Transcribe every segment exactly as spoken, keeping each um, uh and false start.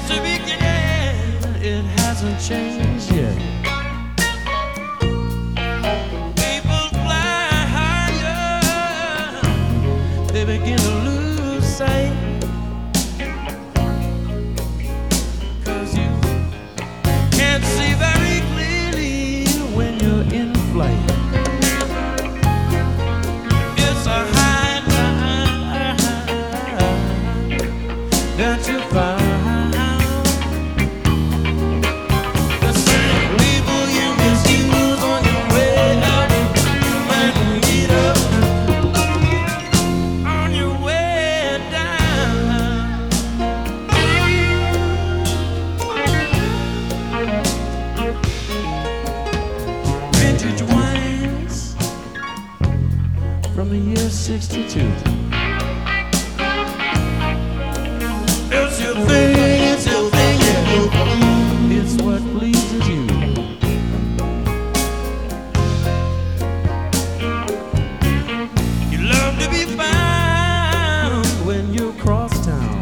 to begin, it hasn't changed yet. People fly higher, they begin to lose sight. Cause you can't see very clearly when you're in flight. It's a high time that you find. From the year sixty-two. It's your thing, it's your thing, yeah. It's what pleases you. You love to be found when you cross town.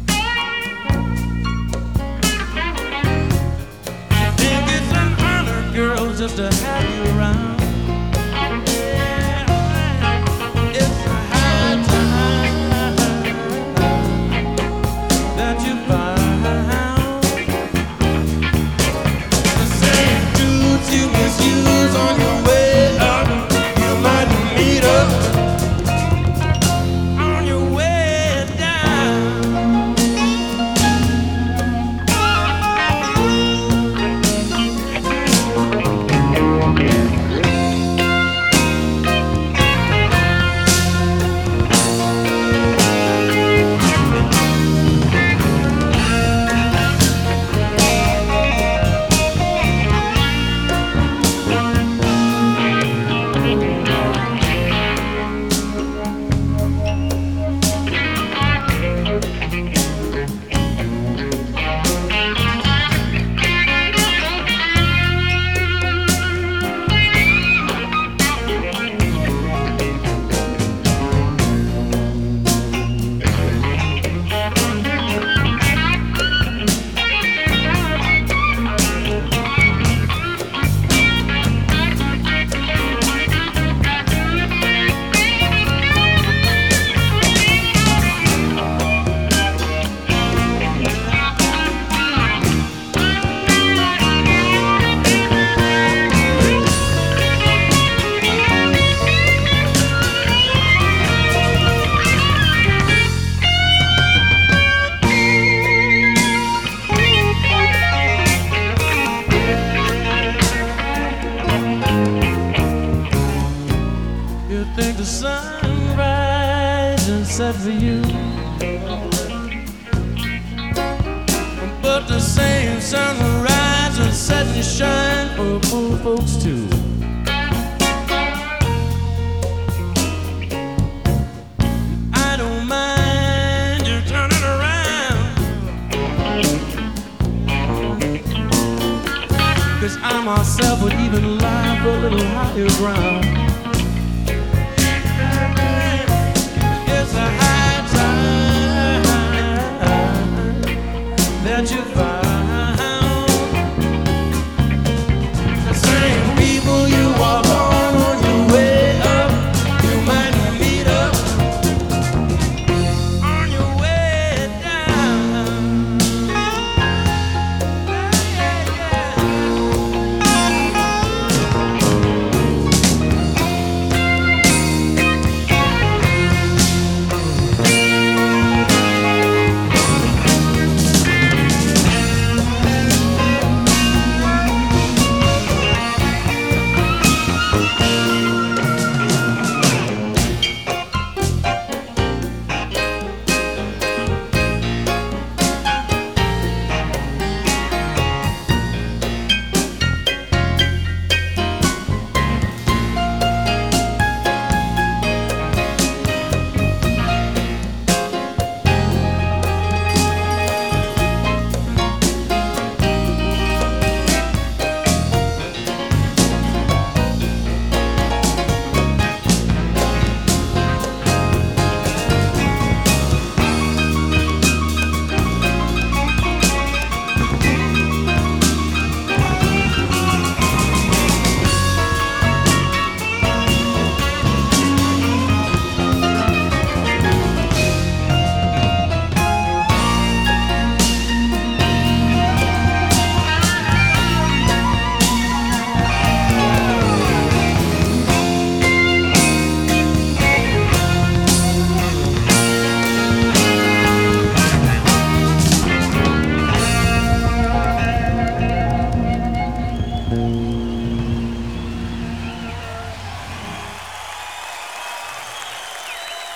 You think it's an honor, girl, just to have you around. You think the sun rise and set for you, but the same sun will rise and set and shine for poor folks too. I don't mind you turning around, 'cause I myself would even lie for a little higher ground.